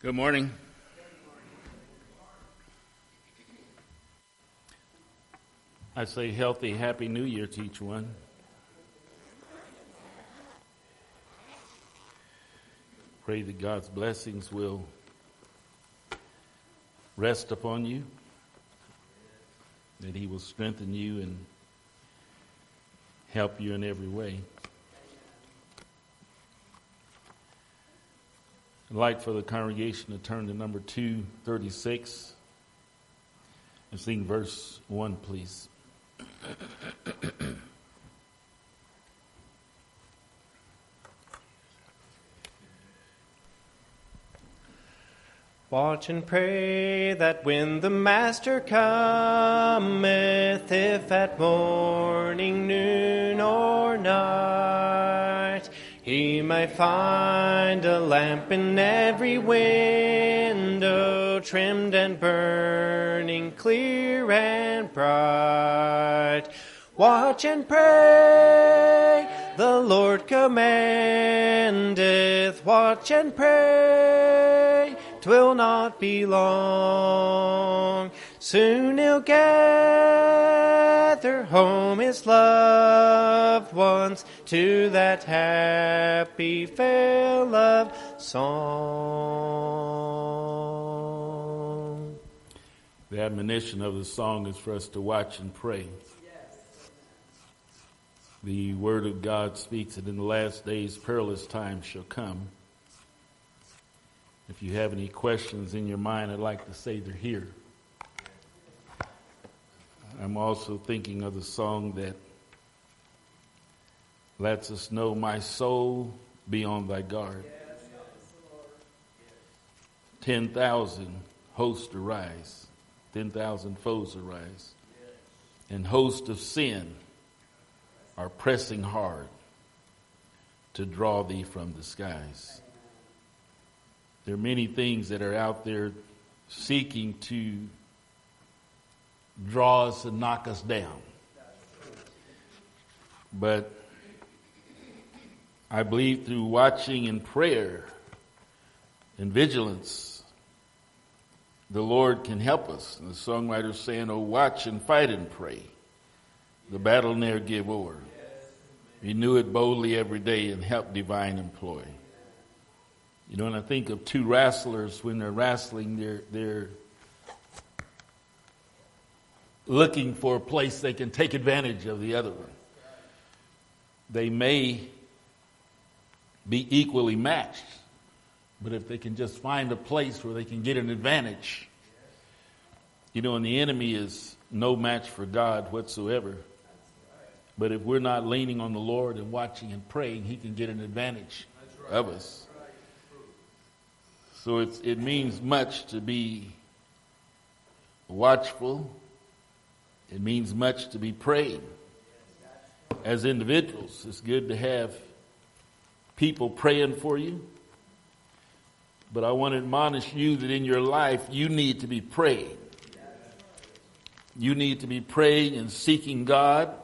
Good morning. I say healthy, happy New Year to each one. Pray that God's blessings will rest upon you, that He will strengthen you and help you in every way. I'd like for the congregation to turn to number 236 and sing verse 1, please. Watch and pray that when the Master cometh, if at morning, noon, or night, he may find a lamp in every window, trimmed and burning clear and bright. Watch and pray, the Lord commandeth. Watch and pray, 'twill not be long. Soon he'll gather home his loved ones to that happy fair love song. The admonition of the song is for us to watch and pray. The Word of God speaks that in the last days perilous times shall come. If you have any questions in your mind, I'd like to say they're here. I'm also thinking of the song that lets us know, my soul, be on thy guard. 10,000 hosts arise, 10,000 foes arise, and hosts of sin are pressing hard to draw thee from the skies. There are many things that are out there seeking to draw us and knock us down. But I believe through watching and prayer and vigilance, the Lord can help us. And the songwriter's saying, oh, watch and fight and pray. The battle ne'er give o'er. Renew it boldly every day and help divine employ. You know, when I think of two wrestlers, when they're wrestling, they're looking for a place they can take advantage of the other one. They may be equally matched, but if they can just find a place where they can get an advantage, you know, and the enemy is no match for God whatsoever. But if we're not leaning on the Lord and watching and praying, He can get an advantage of us. So it means much to be watchful. It means much to be praying. As individuals, it's good to have people praying for you. But I want to admonish you that in your life, you need to be praying. You need to be praying and seeking God.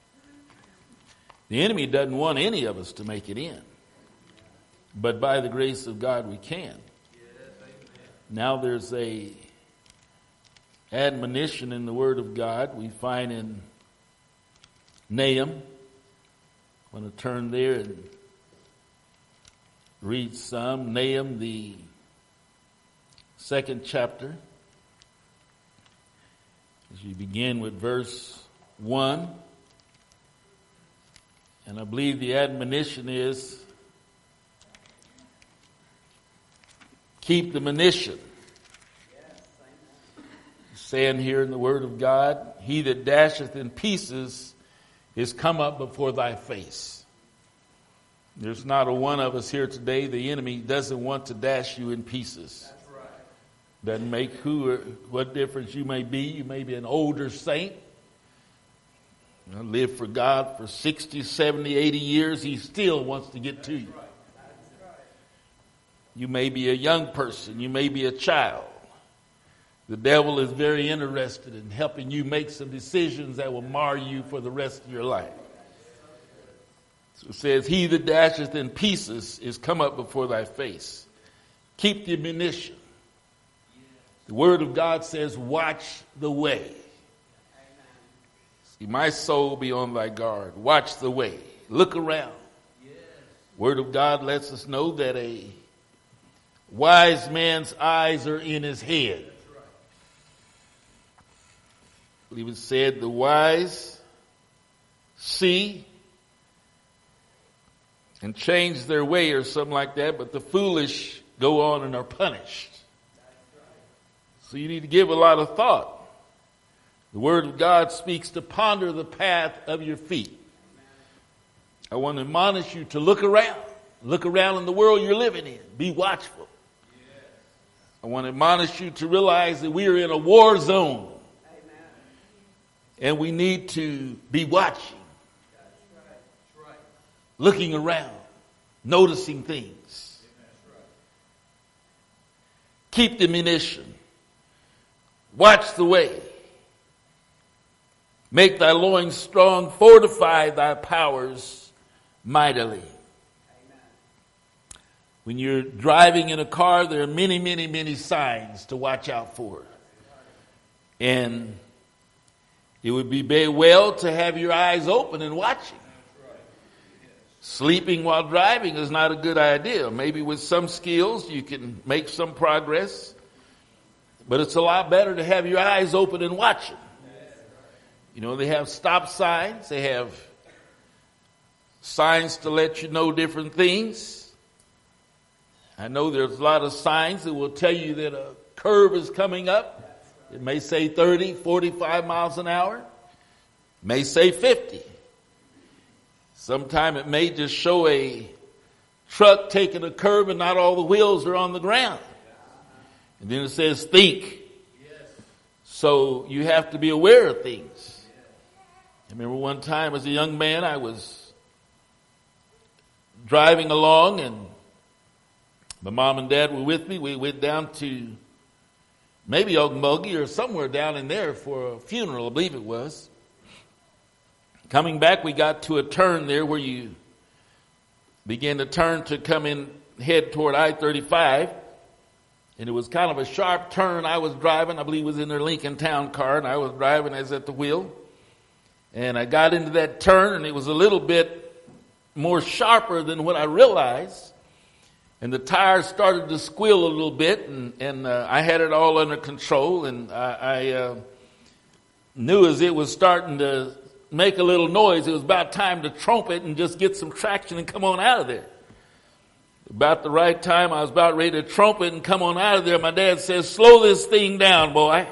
The enemy doesn't want any of us to make it in. But by the grace of God, we can. Now there's a admonition in the Word of God we find in Nahum. I want to turn there and read some. Nahum, the 2nd chapter. As you begin with verse 1. And I believe the admonition is, keep the monition. Saying here in the Word of God, he that dasheth in pieces is come up before thy face. There's not a one of us here today, the enemy doesn't want to dash you in pieces. Doesn't make what difference you may be. You may be an older saint. Live for God for 60, 70, 80 years. He still wants to get to you. You may be a young person. You may be a child. The devil is very interested in helping you make some decisions that will mar you for the rest of your life. So it says, he that dasheth in pieces is come up before thy face. Keep the ammunition. The Word of God says, watch the way. See, my soul be on thy guard. Watch the way. Look around. Word of God lets us know that a wise man's eyes are in his head. I believe it said the wise see and change their way or something like that, but the foolish go on and are punished. So you need to give a lot of thought. The Word of God speaks to ponder the path of your feet. I want to admonish you to look around. Look around in the world you're living in. Be watchful. I want to admonish you to realize that we are in a war zone. And we need to be watching. Looking around. Noticing things. Keep the ammunition. Watch the way. Make thy loins strong. Fortify thy powers mightily. When you're driving in a car, there are many, many, many signs to watch out for. And it would be very well to have your eyes open and watching. Sleeping while driving is not a good idea. Maybe with some skills you can make some progress. But it's a lot better to have your eyes open and watching. You know, they have stop signs. They have signs to let you know different things. I know there's a lot of signs that will tell you that a curve is coming up. It may say 30, 45 miles an hour. It may say 50. Sometime it may just show a truck taking a curve and not all the wheels are on the ground. And then it says think. So you have to be aware of things. I remember one time as a young man I was driving along and my mom and dad were with me. We went down to maybe Okmulgee or somewhere down in there for a funeral, I believe it was. Coming back, we got to a turn there where you begin to turn to come in, head toward I-35. And it was kind of a sharp turn. I was driving, I believe it was in their Lincoln Town car, and I was driving as at the wheel. And I got into that turn, and it was a little bit more sharper than what I realized. And the tires started to squeal a little bit, and I had it all under control. And I knew as it was starting to make a little noise, it was about time to trumpet and just get some traction and come on out of there. About the right time, I was about ready to trumpet and come on out of there. My dad says, slow this thing down, boy.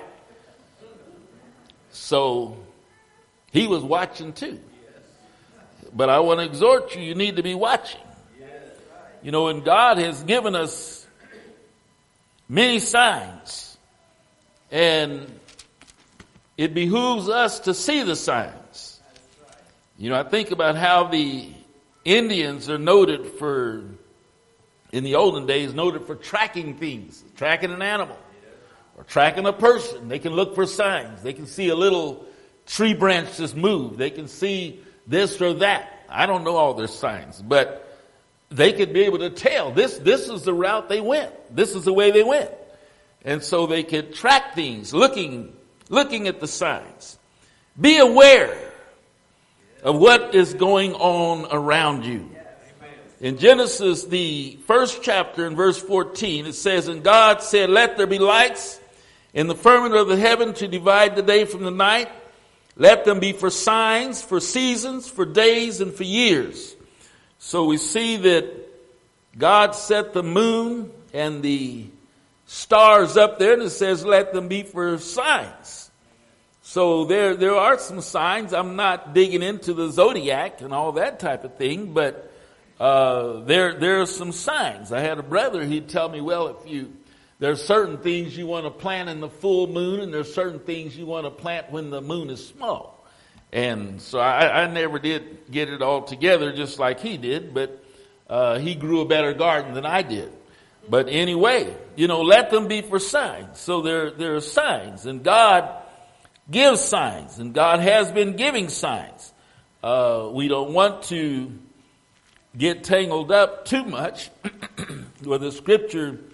So he was watching too. But I want to exhort you, you need to be watching. You know, and God has given us many signs. And it behooves us to see the signs. You know, I think about how the Indians are noted for, in the olden days, noted for tracking things, tracking an animal or tracking a person. They can look for signs. They can see a little tree branch just move. They can see this or that. I don't know all their signs, but they could be able to tell this is the route they went. This is the way they went. And so they could track things, looking at the signs. Be aware of what is going on around you. In Genesis, the first chapter in verse 14, it says, and God said, let there be lights in the firmament of the heaven to divide the day from the night. Let them be for signs, for seasons, for days, and for years. So we see that God set the moon and the stars up there, and it says let them be for signs. So there are some signs. I'm not digging into the zodiac and all that type of thing, but there are some signs. I had a brother, he'd tell me, well, there's certain things you want to plant in the full moon, and there's certain things you want to plant when the moon is small. And so I never did get it all together just like he did, but he grew a better garden than I did. But anyway, you know, let them be for signs. So there are signs, and God gives signs, and God has been giving signs. We don't want to get tangled up too much where the scripture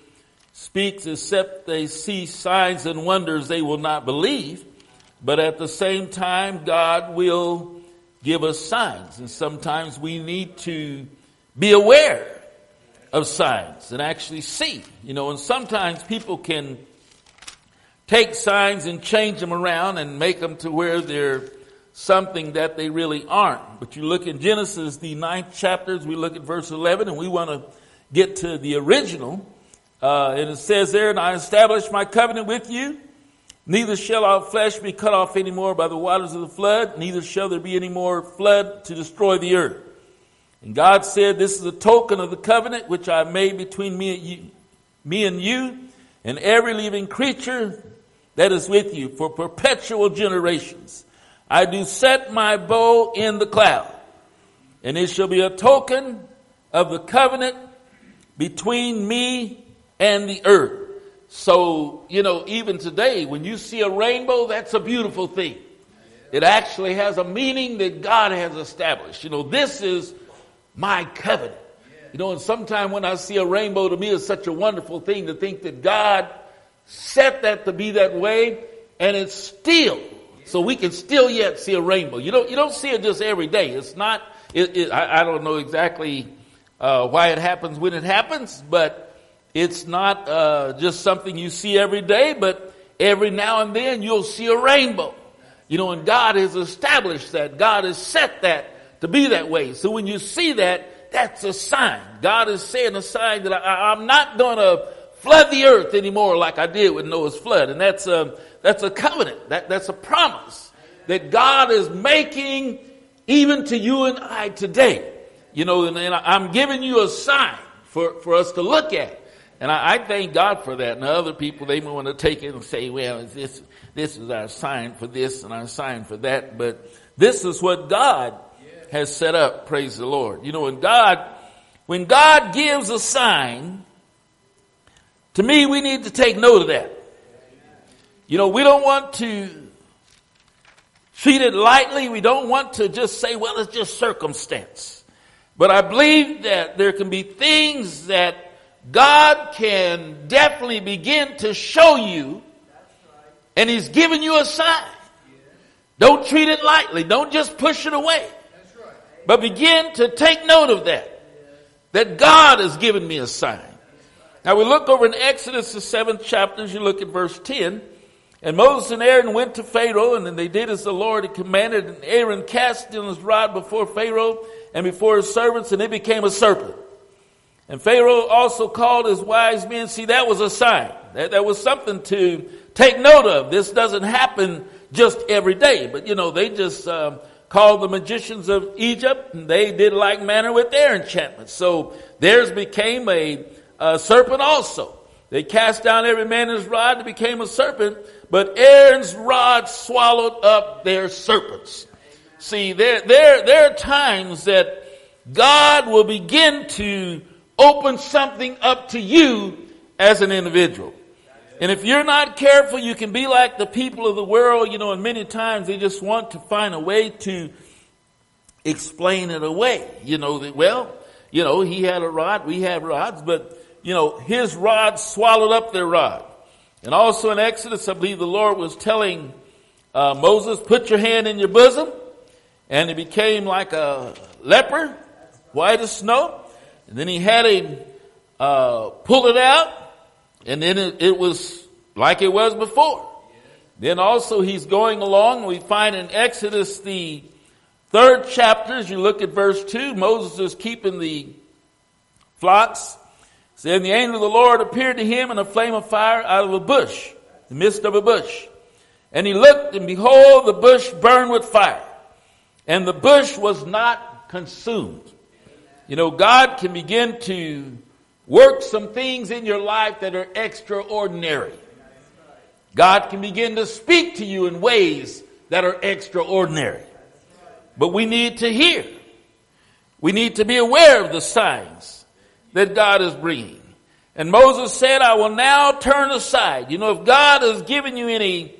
speaks, except they see signs and wonders, they will not believe. But at the same time, God will give us signs. And sometimes we need to be aware of signs and actually see. And sometimes people can take signs and change them around and make them to where they're something that they really aren't. But you look in Genesis, the 9th chapter, we look at verse 11, and we want to get to the original. And it says there, "And I establish my covenant with you. Neither shall our flesh be cut off any more by the waters of the flood, neither shall there be any more flood to destroy the earth. And God said, This is a token of the covenant which I made between me and you, and every living creature that is with you for perpetual generations. I do set my bow in the cloud, and it shall be a token of the covenant between me and the earth." So, even today, when you see a rainbow, that's a beautiful thing. It actually has a meaning that God has established. This is my covenant. And sometimes when I see a rainbow, to me, it's such a wonderful thing to think that God set that to be that way, and it's still, so we can still yet see a rainbow. You don't see it just every day. It's not, I don't know exactly why it happens when it happens, but it's not just something you see every day, but every now and then you'll see a rainbow. And God has established that. God has set that to be that way. So when you see that, that's a sign. God is saying a sign that I'm not going to flood the earth anymore like I did with Noah's flood. And that's a covenant. That's a promise that God is making even to you and I today. And I'm giving you a sign for us to look at. And I thank God for that. And other people, they want to take it and say, well, this is our sign for this and our sign for that. But this is what God has set up, praise the Lord. When God gives a sign, to me, we need to take note of that. We don't want to treat it lightly. We don't want to just say, well, it's just circumstance. But I believe that there can be things that God can definitely begin to show you, and He's giving you a sign. Don't treat it lightly. Don't just push it away. But begin to take note of that God has given me a sign. Now we look over in Exodus, the 7th chapter, as you look at verse 10. "And Moses and Aaron went to Pharaoh, and then they did as the Lord had commanded. And Aaron cast in his rod before Pharaoh and before his servants, and it became a serpent. And Pharaoh also called his wise men." See, that was a sign. That was something to take note of. This doesn't happen just every day. But, they just called the magicians of Egypt, and they did like manner with their enchantments. So theirs became a serpent also. They cast down every man his rod, and it became a serpent. But Aaron's rod swallowed up their serpents. See, there are times that God will begin to open something up to you as an individual. And if you're not careful, you can be like the people of the world, and many times they just want to find a way to explain it away. He had a rod, we have rods, but, his rod swallowed up their rod. And also in Exodus, I believe the Lord was telling Moses, "Put your hand in your bosom," and he became like a leopard, white as snow. And then he had him pull it out, and then it was like it was before. Then also he's going along. We find in Exodus, the 3rd chapter, as you look at verse 2, Moses is keeping the flocks. Then the angel of the Lord appeared to him in a flame of fire out of a bush, the midst of a bush. And he looked, and behold, the bush burned with fire, and the bush was not consumed. God can begin to work some things in your life that are extraordinary. God can begin to speak to you in ways that are extraordinary. But we need to hear. We need to be aware of the signs that God is bringing. And Moses said, "I will now turn aside." If God has given you any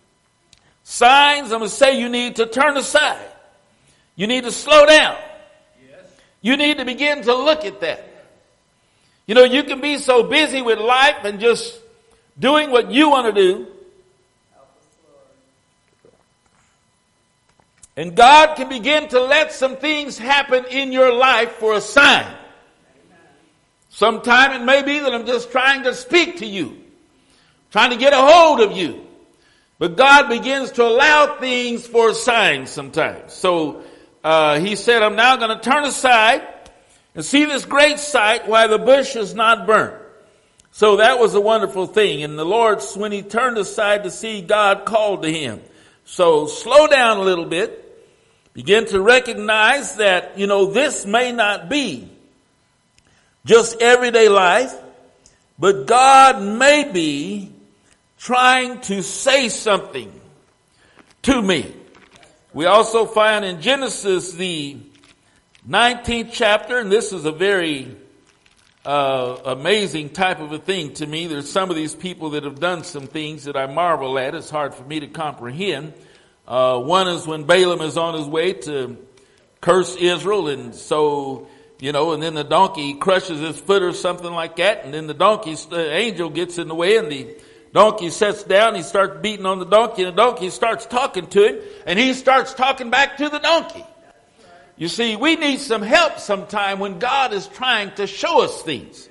signs, I'm going to say you need to turn aside. You need to slow down. You need to begin to look at that. You know, you can be so busy with life and just doing what you want to do. And God can begin to let some things happen in your life for a sign. Sometime it may be that I'm just trying to speak to you, trying to get a hold of you. But God begins to allow things for a sign sometimes. So he said, I'm now going to turn aside and see this great sight while the bush is not burnt. So that was a wonderful thing. And the Lord, when he turned aside to see, God called to him. So slow down a little bit. Begin to recognize that, you know, this may not be just everyday life, but God may be trying to say something to me. We also find in Genesis the 19th chapter, and this is a very amazing type of a thing to me. There's some of these people that have done some things that I marvel at. It's hard for me to comprehend. One is when Balaam is on his way to curse Israel, and so, you know, and then the donkey crushes his foot or something like that, and then the angel gets in the way, and the donkey sits down, he starts beating on the donkey, and the donkey starts talking to him, and he starts talking back to the donkey. You see, we need some help sometime when God is trying to show us things.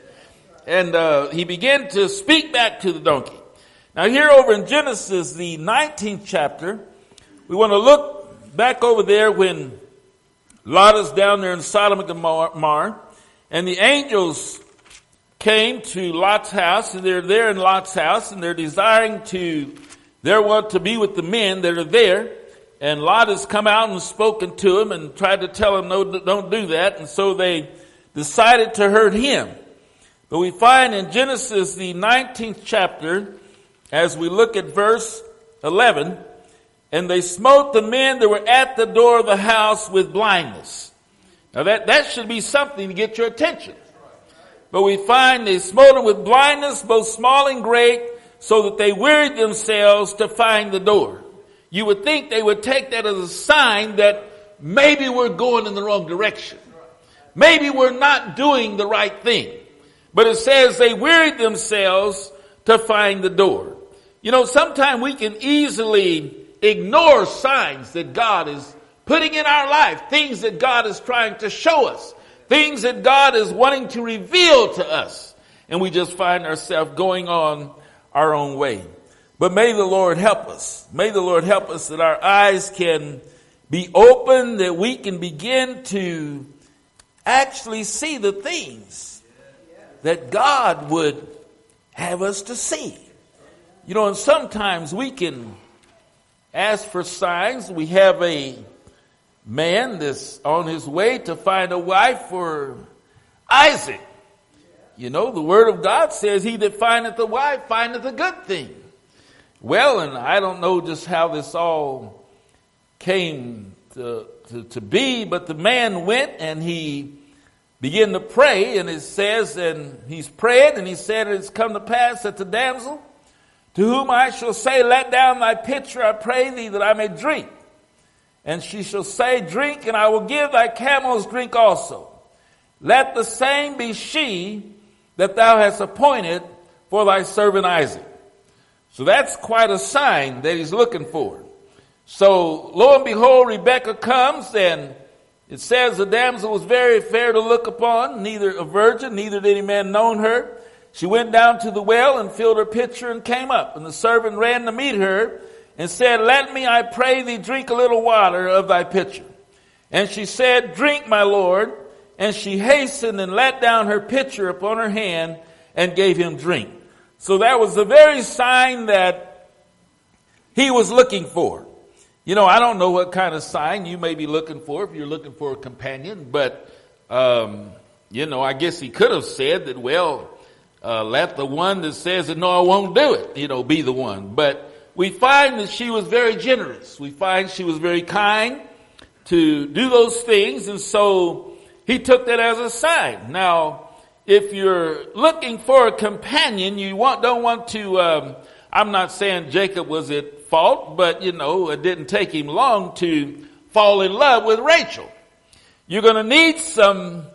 And he began to speak back to the donkey. Now here over in Genesis, the 19th chapter, we want to look back over there when Lot is down there in Sodom and Gomorrah, and the angels came to Lot's house, and they're there in Lot's house, and they're desiring they want to be with the men that are there. And Lot has come out and spoken to him and tried to tell him, no, don't do that. And so they decided to hurt him. But we find in Genesis, the 19th chapter, as we look at verse 11, and they smote the men that were at the door of the house with blindness. Now that should be something to get your attention. But we find they smote them with blindness, both small and great, so that they wearied themselves to find the door. You would think they would take that as a sign that maybe we're going in the wrong direction. Maybe we're not doing the right thing. But it says they wearied themselves to find the door. You know, sometimes we can easily ignore signs that God is putting in our life, things that God is trying to show us, things that God is wanting to reveal to us. And we just find ourselves going on our own way. But may the Lord help us. May the Lord help us that our eyes can be open, that we can begin to actually see the things that God would have us to see. You know, and sometimes we can ask for signs. We have a man that's on his way to find a wife for Isaac. You know, the word of God says, he that findeth a wife findeth a good thing. Well, and I don't know just how this all came to be, but the man went and he began to pray, and it says, and he's prayed, and he said, it's come to pass that the damsel, to whom I shall say, let down thy pitcher, I pray thee, that I may drink. And she shall say, drink, and I will give thy camels drink also. Let the same be she that thou hast appointed for thy servant Isaac. So that's quite a sign that he's looking for. So lo and behold, Rebekah comes, and it says the damsel was very fair to look upon, neither a virgin, neither did any man known her. She went down to the well and filled her pitcher and came up. And the servant ran to meet her and said, let me, I pray thee, drink a little water of thy pitcher. And she said, drink, my lord. And she hastened and let down her pitcher upon her hand and gave him drink. So that was the very sign that he was looking for. You know, I don't know what kind of sign you may be looking for if you're looking for a companion, but, you know, I guess he could have said that, well, let the one that says that, no, I won't do it, you know, be the one. But we find that she was very generous. We find she was very kind to do those things, and so he took that as a sign. Now, if you're looking for a companion, you don't want to, I'm not saying Jacob was at fault, but, you know, it didn't take him long to fall in love with Rachel. You're going to need some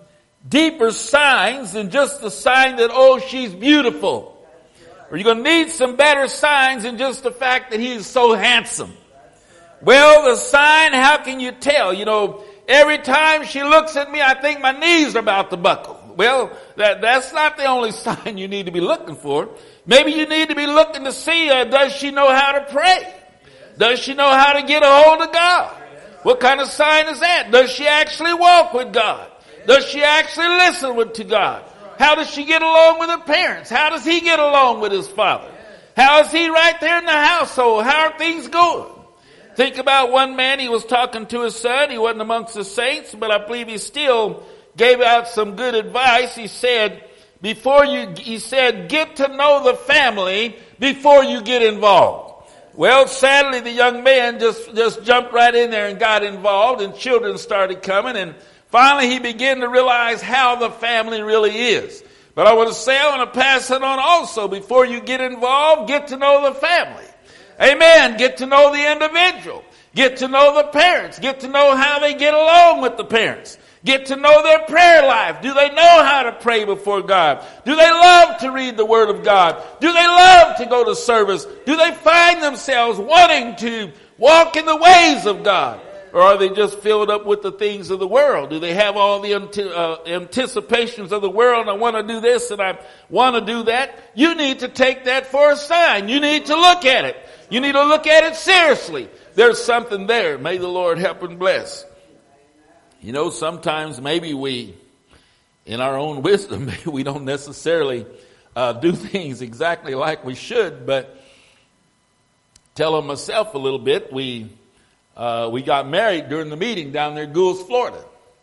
deeper signs than just the sign that, oh, she's beautiful. Or you're going to need some better signs than just the fact that he's so handsome. Well, the sign, how can you tell? You know, every time she looks at me, I think my knees are about to buckle. Well, that's not the only sign you need to be looking for. Maybe you need to be looking to see, does she know how to pray? Does she know how to get a hold of God? What kind of sign is that? Does she actually walk with God? Does she actually listen to God? How does she get along with her parents? How does he get along with his father? How is he right there in the household? How are things going? Think about one man, he was talking to his son. He wasn't amongst the saints, but I believe he still gave out some good advice. He said, get to know the family before you get involved. Well, sadly, the young man just jumped right in there and got involved, and children started coming, and finally he began to realize how the family really is. But I want to pass it on also. Before you get involved, get to know the family. Amen. Get to know the individual. Get to know the parents. Get to know how they get along with the parents. Get to know their prayer life. Do they know how to pray before God? Do they love to read the Word of God? Do they love to go to service? Do they find themselves wanting to walk in the ways of God? Or are they just filled up with the things of the world? Do they have all the anticipations of the world? I want to do this and I want to do that. You need to take that for a sign. You need to look at it. You need to look at it seriously. There's something there. May the Lord help and bless. You know, sometimes maybe we, in our own wisdom, maybe we don't necessarily do things exactly like we should, but telling myself a little bit, we got married during the meeting down there in Goulds, Florida.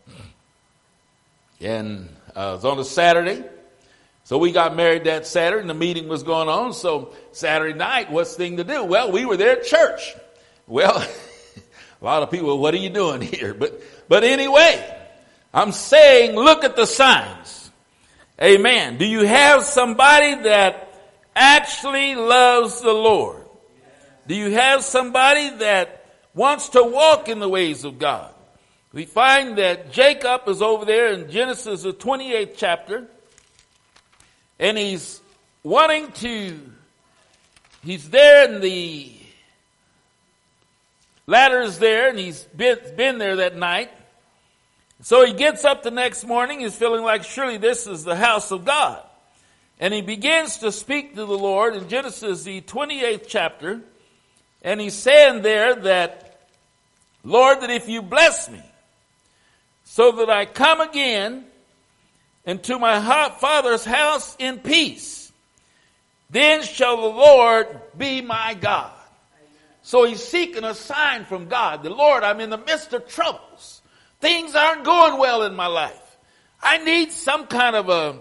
And it was on a Saturday. So we got married that Saturday and the meeting was going on. So Saturday night, what's the thing to do? Well, we were there at church. Well, a lot of people, what are you doing here? But anyway, I'm saying look at the signs. Amen. Do you have somebody that actually loves the Lord? Do you have somebody that wants to walk in the ways of God? We find that Jacob is over there in Genesis, the 28th chapter, and he's there in the ladder's there, and he's been there that night. So he gets up the next morning, he's feeling like surely this is the house of God. And he begins to speak to the Lord in Genesis, the 28th chapter, and he's saying there that, Lord, that if you bless me, so that I come again into my father's house in peace, then shall the Lord be my God. So he's seeking a sign from God. The Lord, I'm in the midst of troubles. Things aren't going well in my life. I need some kind of a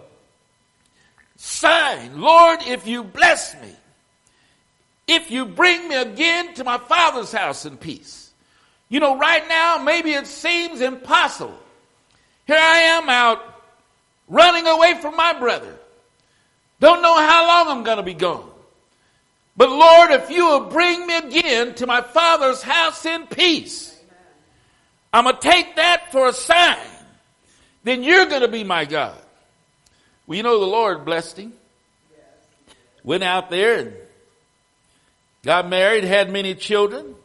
sign. Lord, if you bless me, if you bring me again to my father's house in peace. You know, right now, maybe it seems impossible. Here I am out running away from my brother. Don't know how long I'm going to be gone. But Lord, if you will bring me again to my father's house in peace, I'm going to take that for a sign. Then you're going to be my God. Well, you know, the Lord blessed him. Went out there and got married, had many children.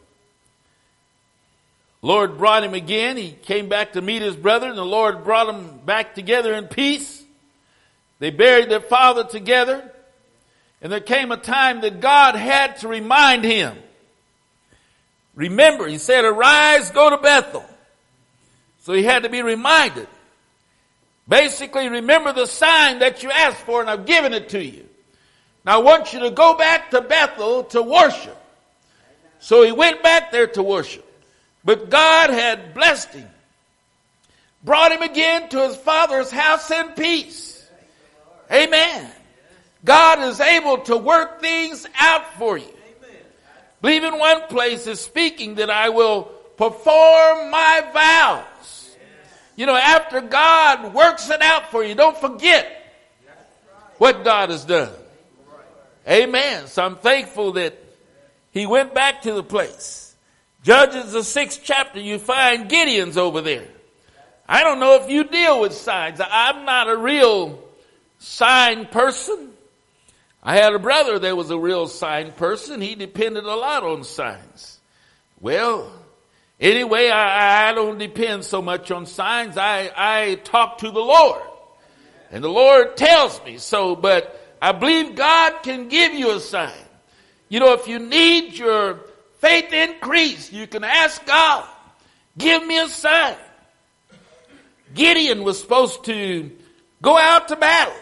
Lord brought him again. He came back to meet his brother, and the Lord brought them back together in peace. They buried their father together. And there came a time that God had to remind him. Remember, he said, arise, go to Bethel. So he had to be reminded. Basically, remember the sign that you asked for, and I've given it to you. Now I want you to go back to Bethel to worship. So he went back there to worship. But God had blessed him. Brought him again to his father's house in peace. Amen. God is able to work things out for you. I believe in one place is speaking that I will perform my vows. You know, after God works it out for you, don't forget what God has done. Amen. So I'm thankful that he went back to the place. Judges, the 6th chapter, you find Gideon's over there. I don't know if you deal with signs. I'm not a real sign person. I had a brother that was a real sign person. He depended a lot on signs. Well, anyway, I don't depend so much on signs. I talk to the Lord. And the Lord tells me so, but I believe God can give you a sign. You know, if you need your faith increased, you can ask God, give me a sign. Gideon was supposed to go out to battle.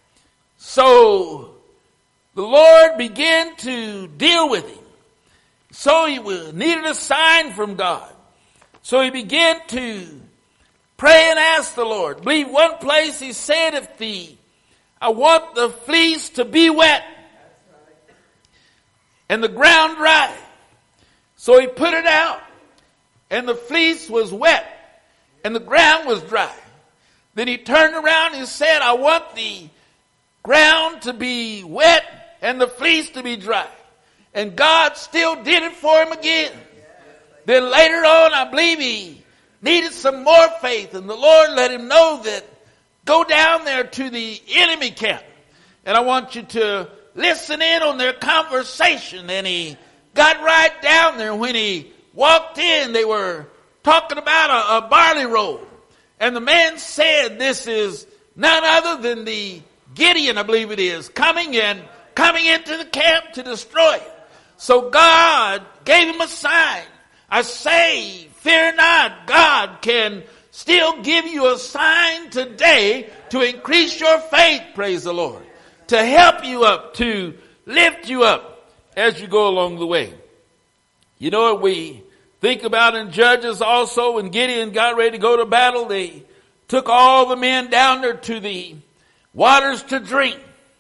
So the Lord began to deal with him. So he needed a sign from God. So he began to pray and ask the Lord. I believe one place he said, I want the fleece to be wet and the ground dry. So he put it out, and the fleece was wet and the ground was dry. Then he turned around and said, I want the ground to be wet and the fleece to be dry. And God still did it for him again. Then later on, I believe he needed some more faith, and the Lord let him know that go down there to the enemy camp. And I want you to listen in on their conversation. And he got right down there. When he walked in, they were talking about a barley roll. And the man said, this is none other than the Gideon, I believe it is, coming into the camp to destroy it. So God gave him a sign. I say, fear not. God can still give you a sign today to increase your faith, praise the Lord. To help you up, to lift you up as you go along the way. You know what we think about in Judges also, when Gideon got ready to go to battle, they took all the men down there to the waters to drink.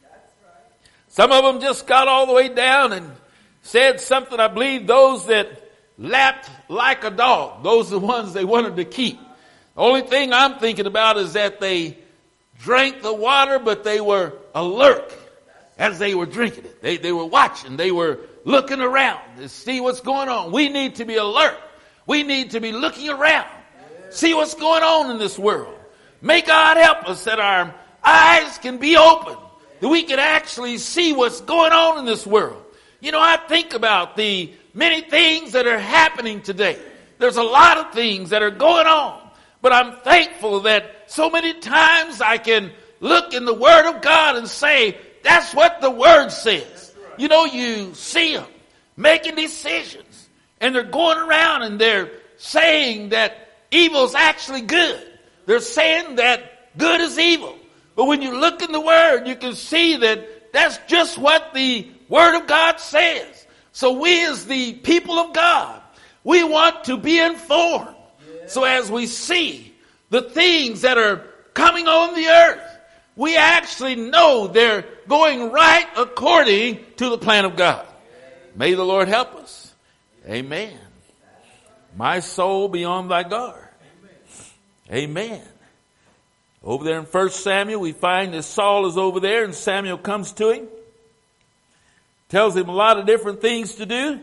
Some of them just got all the way down and said something. I believe those that lapped like a dog, those are the ones they wanted to keep. The only thing I'm thinking about is that they drank the water, but they were alert as they were drinking it. They were watching. They were looking around to see what's going on. We need to be alert. We need to be looking around. See what's going on in this world. May God help us that our eyes can be open, that we can actually see what's going on in this world. You know, I think about the many things that are happening today. There's a lot of things that are going on. But I'm thankful that so many times I can look in the Word of God and say, that's what the Word says. You know, you see them making decisions, and they're going around and they're saying that evil's actually good. They're saying that good is evil. But when you look in the Word, you can see that that's just what the Word of God says. So we as the people of God, we want to be informed. So as we see the things that are coming on the earth, we actually know they're going right according to the plan of God. May the Lord help us. Amen. My soul be on thy guard. Amen. Over there in 1 Samuel, we find that Saul is over there, and Samuel comes to him, tells him a lot of different things to do.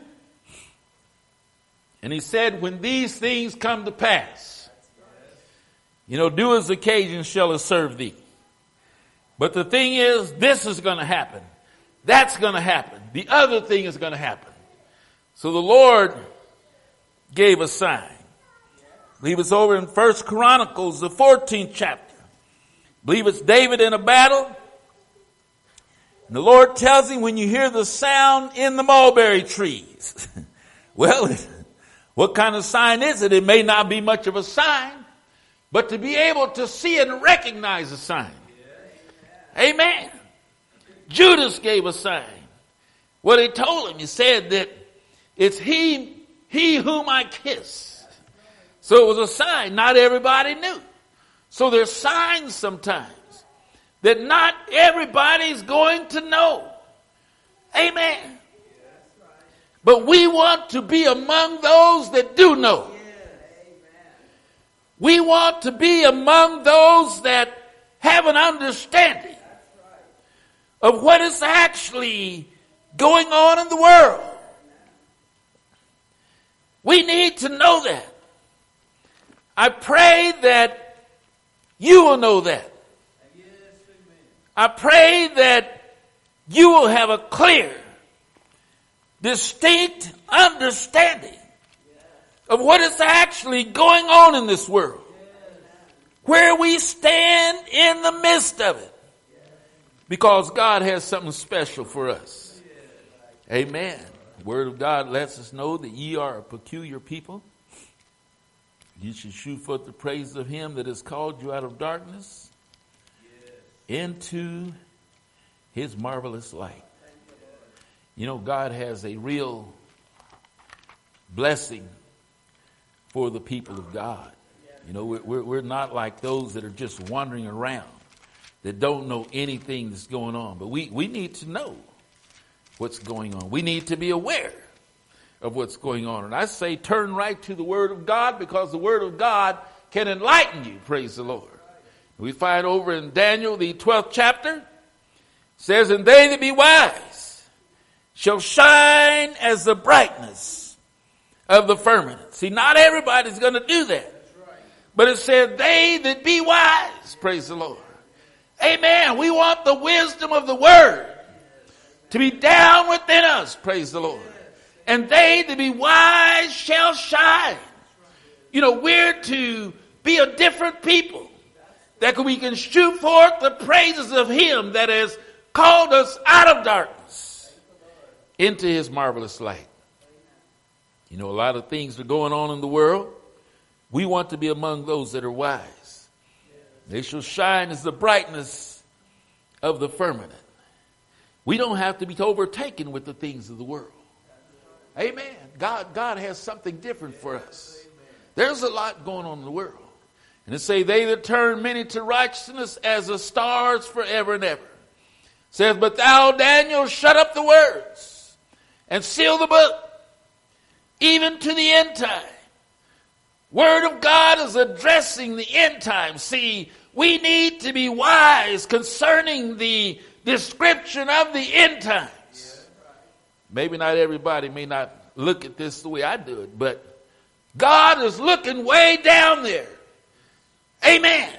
And he said, when these things come to pass, you know, do as occasion shall it serve thee. But the thing is, this is going to happen. That's going to happen. The other thing is going to happen. So the Lord gave a sign. I believe it's over in 1 Chronicles, the 14th chapter. I believe it's David in a battle. And the Lord tells him, when you hear the sound in the mulberry trees. Well, what kind of sign is it? It may not be much of a sign, but to be able to see and recognize a sign. Amen. Judas gave a sign. What he told him, he said that it's he whom I kiss. So it was a sign not everybody knew. So there's signs sometimes that not everybody's going to know. Amen. But we want to be among those that do know. We want to be among those that have an understanding of what is actually going on in the world. We need to know that. I pray that you will know that. I pray that you will have a clear, distinct understanding of what is actually going on in this world, where we stand in the midst of it, because God has something special for us. Amen. The Word of God lets us know that ye are a peculiar people. You should shew forth the praise of him that has called you out of darkness into his marvelous light. You know, God has a real blessing for the people of God. You know, we're not like those that are just wandering around, that don't know anything that's going on. But we need to know what's going on. We need to be aware of what's going on. And I say turn right to the Word of God, because the Word of God can enlighten you. Praise the Lord. We find over in Daniel, the 12th chapter, says, and they that be wise shall shine as the brightness of the firmament. See, not everybody's going to do that. But it said, they that be wise. Praise the Lord. Amen. We want the wisdom of the Word to be down within us. Praise the Lord. And they that be wise shall shine. You know, we're to be a different people, that we can shoot forth the praises of him that has called us out of darkness into his marvelous light. You know, a lot of things are going on in the world. We want to be among those that are wise. They shall shine as the brightness of the firmament. We don't have to be overtaken with the things of the world. Amen. God has something different for us. There's a lot going on in the world. And it say, they that turn many to righteousness as the stars forever and ever. It says, but thou, Daniel, shut up the words and seal the book, even to the end time. Word of God is addressing the end time. See, we need to be wise concerning the description of the end times. Maybe not everybody may not look at this the way I do it, but God is looking way down there. Amen.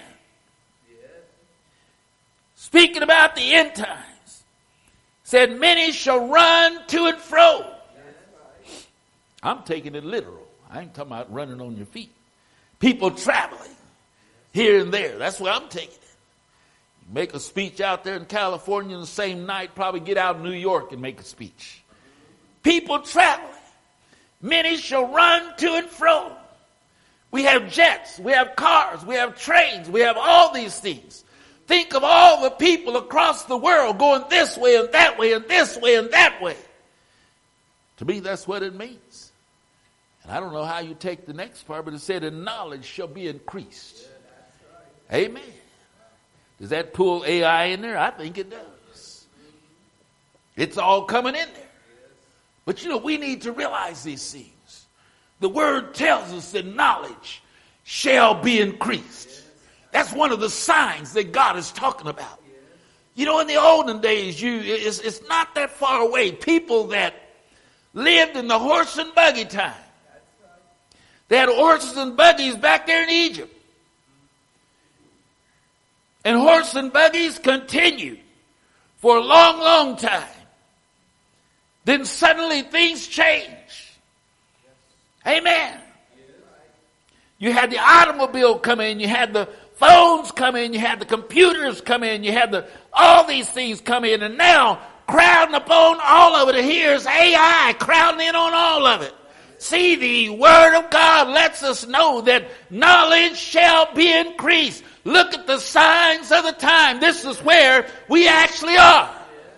Speaking about the end times, said many shall run to and fro. I'm taking it literal. I ain't talking about running on your feet. People traveling here and there. That's where I'm taking it. You make a speech out there in California the same night, probably get out in New York and make a speech. People traveling. Many shall run to and fro. We have jets, we have cars, we have trains, we have all these things. Think of all the people across the world going this way and that way and this way and that way. To me, that's what it means. And I don't know how you take the next part, but it said, and knowledge shall be increased. Amen. Does that pull AI in there? I think it does. It's all coming in there. But you know, we need to realize these things. The Word tells us that knowledge shall be increased. That's one of the signs that God is talking about. You know, in the olden days, it's not that far away. People that lived in the horse and buggy time. They had horses and buggies back there in Egypt. And horse and buggies continued for a long, long time. Then suddenly things changed. Amen. You had the automobile come in, you had the phones come in, you had the computers come in, you had all these things come in, and now crowding upon all of it, here's AI crowding in on all of it. See, the Word of God lets us know that knowledge shall be increased. Look at the signs of the time. This is where we actually are.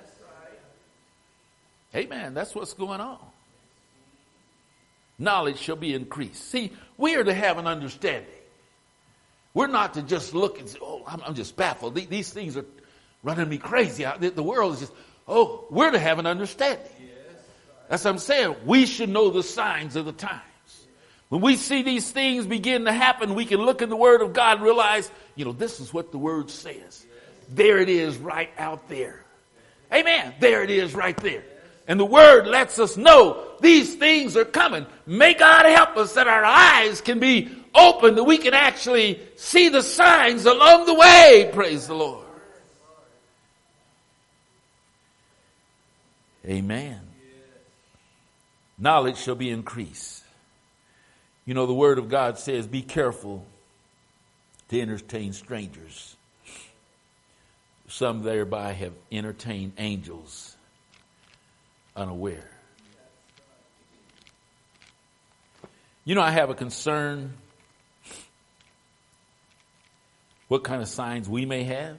Amen. That's what's going on. Knowledge shall be increased. See, we are to have an understanding. We're not to just look and say, oh, I'm just baffled. These things are running me crazy. The world is just, oh, we're to have an understanding. That's what I'm saying. We should know the signs of the times. When we see these things begin to happen, we can look in the Word of God and realize, you know, this is what the Word says. There it is right out there. Amen. There it is right there. And the Word lets us know these things are coming. May God help us that our eyes can be open that we can actually see the signs along the way. Praise the Lord. Amen. Knowledge shall be increased. You know, the word of God says, be careful to entertain strangers. Some thereby have entertained angels unaware. You know, I have a concern what kind of signs we may have.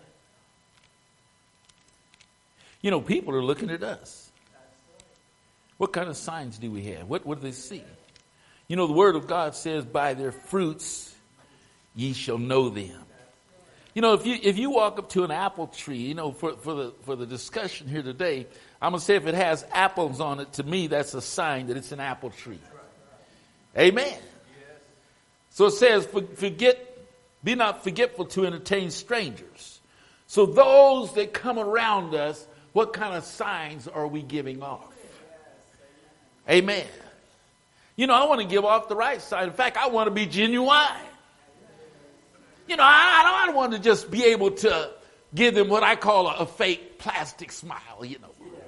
You know, people are looking at us. What kind of signs do we have? What do they see? You know, the word of God says, by their fruits ye shall know them. You know, if you walk up to an apple tree, you know, for the discussion here today, I'm going to say if it has apples on it, to me, that's a sign that it's an apple tree. Amen. So it says, be not forgetful to entertain strangers. So those that come around us, what kind of signs are we giving off? Amen. You know, I want to give off the right side. In fact, I want to be genuine. You know, I don't want to just be able to give them what I call a fake plastic smile, you know.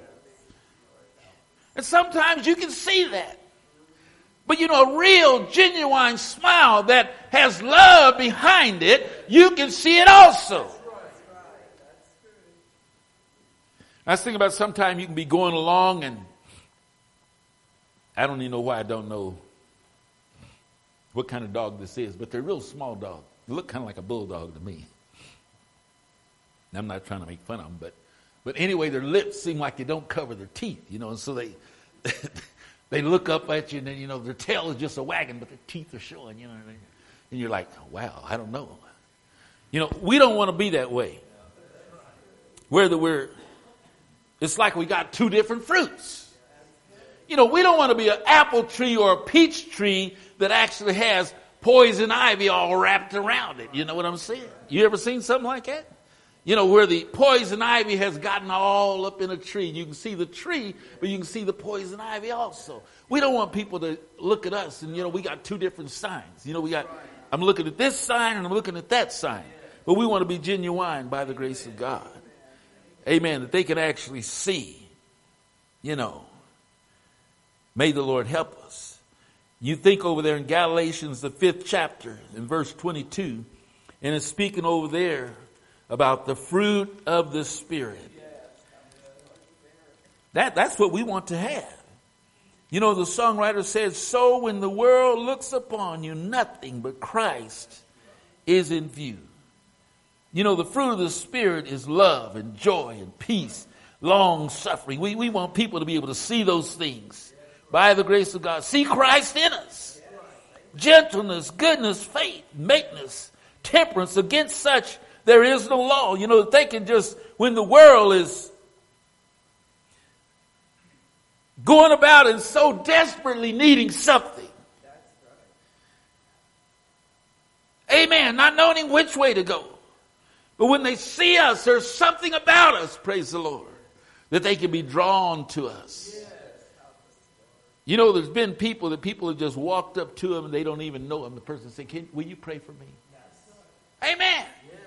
And sometimes you can see that. But you know, a real, genuine smile that has love behind it, you can see it also. I was thinking about sometime you can be going along and I don't even know why I don't know what kind of dog this is, but they're a real small dog. They look kind of like a bulldog to me. And I'm not trying to make fun of them, but anyway, their lips seem like they don't cover their teeth, you know, and so they they look up at you and then, you know, their tail is just a wagging, but their teeth are showing, you know, and you're like, wow, I don't know. You know, we don't want to be that way. It's like we got two different fruits. You know, we don't want to be an apple tree or a peach tree that actually has poison ivy all wrapped around it. You know what I'm saying? You ever seen something like that? You know, where the poison ivy has gotten all up in a tree. You can see the tree, but you can see the poison ivy also. We don't want people to look at us and, you know, we got two different signs. You know, I'm looking at this sign and I'm looking at that sign. But we want to be genuine by the grace of God. Amen. That they can actually see, you know. May the Lord help us. You think over there in Galatians, the 5th chapter, in verse 22, and it's speaking over there about the fruit of the Spirit. That's what we want to have. You know, the songwriter says, so when the world looks upon you, nothing but Christ is in view. You know, the fruit of the Spirit is love and joy and peace, long suffering. We want people to be able to see those things by the grace of God. See Christ in us. Gentleness, goodness, faith, meekness, temperance. Against such there is no law. You know, they can just, when the world is going about and so desperately needing something. Amen. Not knowing which way to go. But when they see us, there's something about us, praise the Lord, that they can be drawn to us. You know, there's been people have just walked up to them and they don't even know them. The person said, will you pray for me? Amen.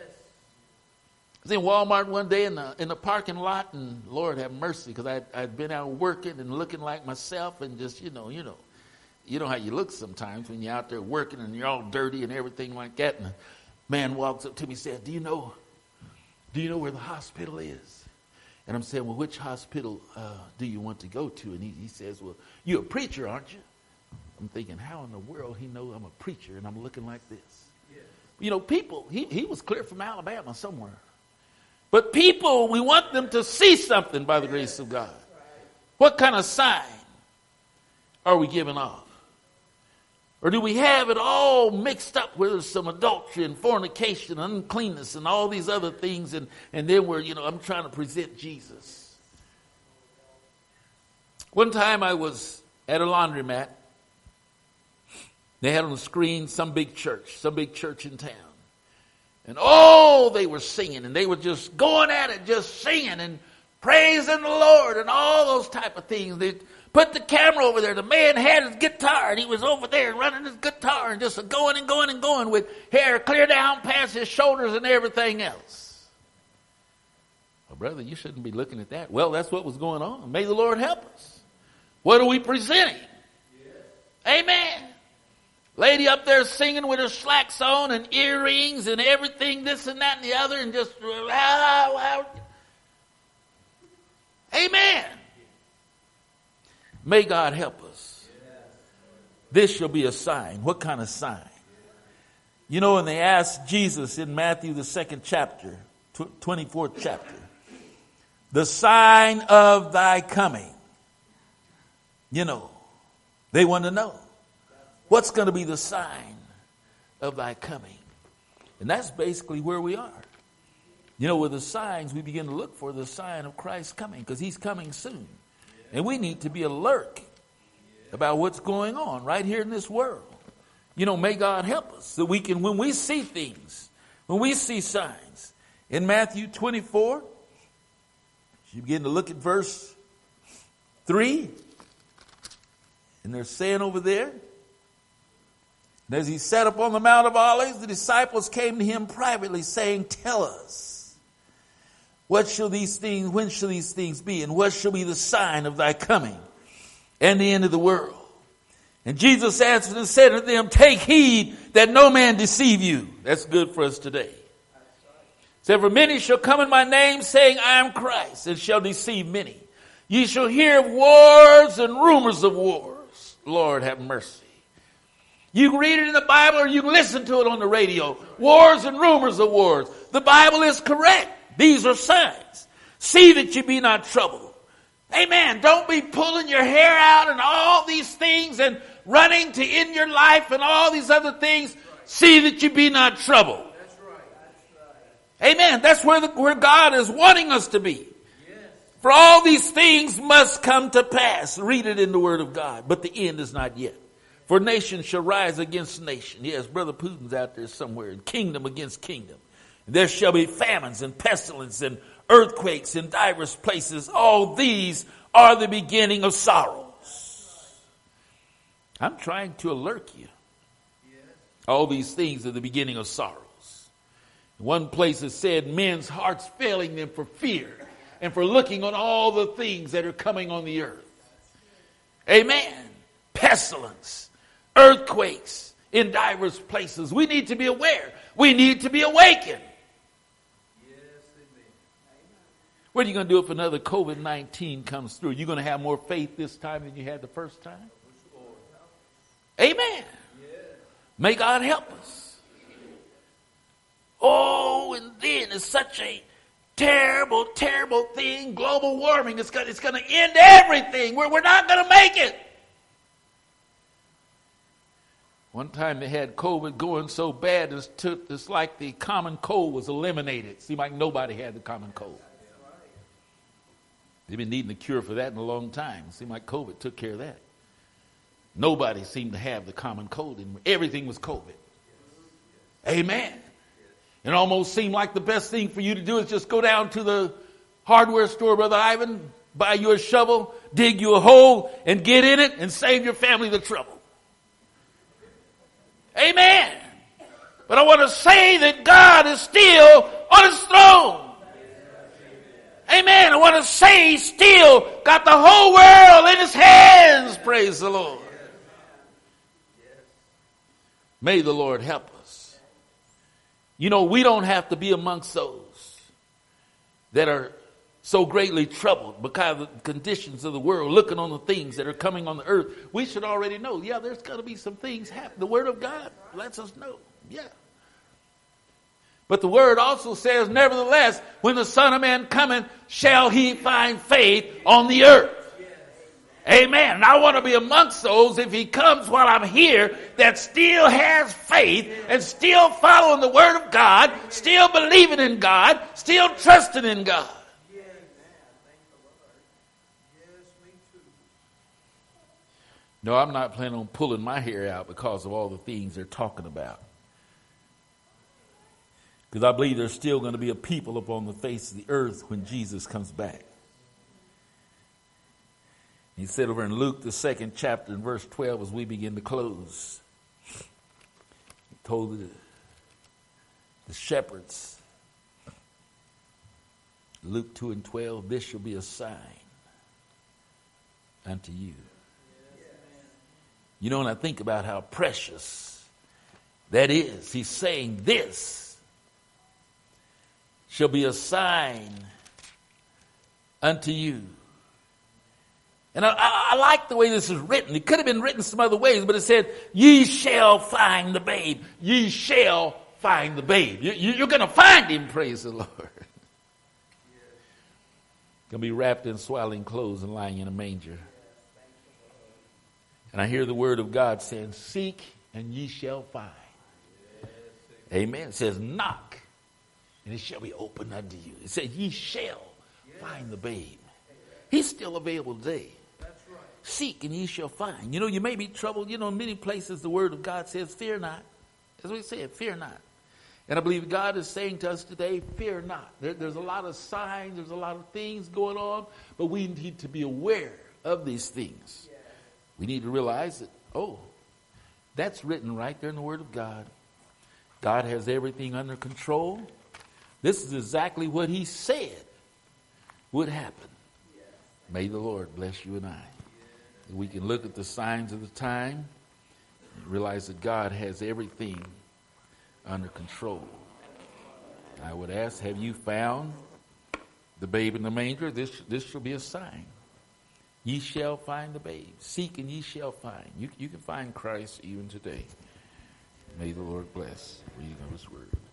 I was in Walmart one day in the parking lot, and Lord have mercy, because I'd been out working and looking like myself, and just, you know how you look sometimes when you're out there working and you're all dirty and everything like that. And a man walks up to me and says, do you know where the hospital is? And I'm saying, well, which hospital do you want to go to? And he says, well, you're a preacher, aren't you? I'm thinking, how in the world he knows I'm a preacher and I'm looking like this? Yeah. You know, people, he was clear from Alabama somewhere. But people, we want them to see something by the grace of God. What kind of sign are we giving off? Or do we have it all mixed up where there's some adultery and fornication and uncleanness and all these other things, and then I'm trying to present Jesus. One time I was at a laundromat. They had on the screen some big church in town. And they were singing, and they were just going at it, just singing. And praising the Lord and all those type of things. They put the camera over there. The man had his guitar, and he was over there running his guitar and just going and going and going with hair clear down past his shoulders and everything else. Well, brother, you shouldn't be looking at that. Well, that's what was going on. May the Lord help us. What are we presenting? Yes. Amen. Lady up there singing with her slacks on and earrings and everything, this and that and the other, and just, amen. May God help us. This shall be a sign. What kind of sign? You know, when they asked Jesus in Matthew, the 2nd chapter, 24th chapter, the sign of thy coming. You know, they want to know. What's going to be the sign of thy coming? And that's basically where we are. You know, with the signs, we begin to look for the sign of Christ coming, because he's coming soon. And we need to be alert about what's going on right here in this world. You know, may God help us so we can, when we see things, when we see signs. In Matthew 24, you begin to look at verse 3. And they're saying over there, and as he sat upon the Mount of Olives, the disciples came to him privately, saying, tell us, when shall these things be, and what shall be the sign of thy coming and the end of the world? And Jesus answered and said to them, take heed that no man deceive you. That's good for us today. Said, for many shall come in my name, saying, I am Christ, and shall deceive many. Ye shall hear of wars and rumors of wars. Lord, have mercy. You can read it in the Bible, or you can listen to it on the radio. Wars and rumors of wars. The Bible is correct. These are signs. See that you be not troubled. Amen. Don't be pulling your hair out and all these things and running to end your life and all these other things. See that you be not troubled. That's right. Amen. That's where God is wanting us to be. For all these things must come to pass. Read it in the Word of God. But the end is not yet. For nation shall rise against nation. Yes, Brother Putin's out there somewhere. And kingdom against kingdom. There shall be famines and pestilence and earthquakes in divers places. All these are the beginning of sorrows. I'm trying to alert you. All these things are the beginning of sorrows. In one place it said, men's hearts failing them for fear and for looking on all the things that are coming on the earth. Amen. Pestilence, earthquakes in diverse places. We need to be aware. We need to be awakened. What are you going to do if another COVID-19 comes through? You're going to have more faith this time than you had the first time? Amen. May God help us. Oh, and then it's such a terrible, terrible thing. Global warming. It's going to end everything. We're not going to make it. One time they had COVID going so bad, it's like the common cold was eliminated. It seemed like nobody had the common cold. They've been needing a cure for that in a long time. It seemed like COVID took care of that. Nobody seemed to have the common cold anymore. Everything was COVID. Amen. It almost seemed like the best thing for you to do is just go down to the hardware store, Brother Ivan, buy you a shovel, dig you a hole, and get in it and save your family the trouble. Amen. But I want to say that God is still on his throne. Amen. I want to say he's still got the whole world in his hands. Praise the Lord. May the Lord help us. You know, we don't have to be amongst those that are so greatly troubled because of the conditions of the world, looking on the things that are coming on the earth. We should already know, there's going to be some things happen. The Word of God lets us know. But the Word also says, nevertheless, when the Son of Man cometh, shall he find faith on the earth. Amen. And I want to be amongst those, if he comes while I'm here, that still has faith and still following the Word of God, still believing in God, still trusting in God. No, I'm not planning on pulling my hair out because of all the things they're talking about. Because I believe there's still going to be a people upon the face of the earth when Jesus comes back. He said over in Luke, the 2nd chapter, in verse 12, as we begin to close, he told the shepherds, Luke 2 and 12, this shall be a sign unto you. You know, when I think about how precious that is, he's saying this shall be a sign unto you. And I like the way this is written. It could have been written some other ways, but it said, ye shall find the babe. Ye shall find the babe. You're going to find him, praise the Lord. Going to be wrapped in swaddling clothes and lying in a manger. And I hear the word of God saying, seek and ye shall find. Amen. It says, knock and it shall be opened unto you. It says, ye shall find the babe. He's still available today. Seek and ye shall find. You know, you may be troubled. You know, in many places the word of God says, fear not. That's what he said, fear not. And I believe God is saying to us today, fear not. There's a lot of signs, there's a lot of things going on, but we need to be aware of these things. We need to realize that, that's written right there in the word of God. God has everything under control. This is exactly what he said would happen. May the Lord bless you and I. We can look at the signs of the time and realize that God has everything under control. I would ask, have you found the babe in the manger? This shall be a sign. Ye shall find the babe. Seek and ye shall find. You can find Christ even today. May the Lord bless. Reading of his word.